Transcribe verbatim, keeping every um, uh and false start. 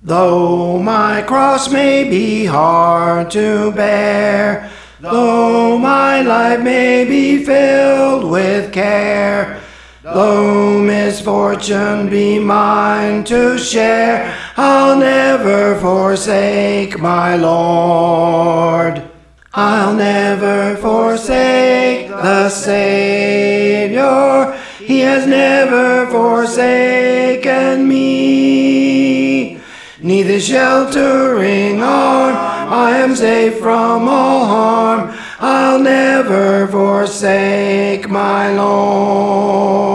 Though my cross may be hard to bear, though my life may be filled with care, though misfortune be mine to share, I'll never forsake my Lord. I'll never forsake the Savior. He has never forsaken me. 'Neath his sheltering arm I am safe from all harm. I'll never forsake my Lord.